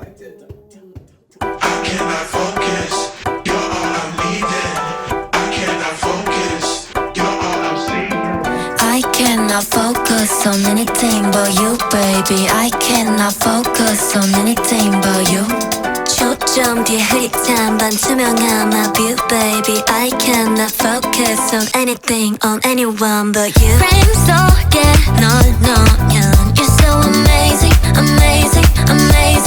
I cannot focus. You're all I'm needing. I cannot focus. You're all I'm seeing. I cannot focus on anything but you, baby. I cannot focus on anything but you. 초점 뒤에 흐릿한 반투명한 my view, baby. I cannot focus on anything, on anyone but you. Frame 속에 널 넣으면 you're so amazing, amazing, amazing.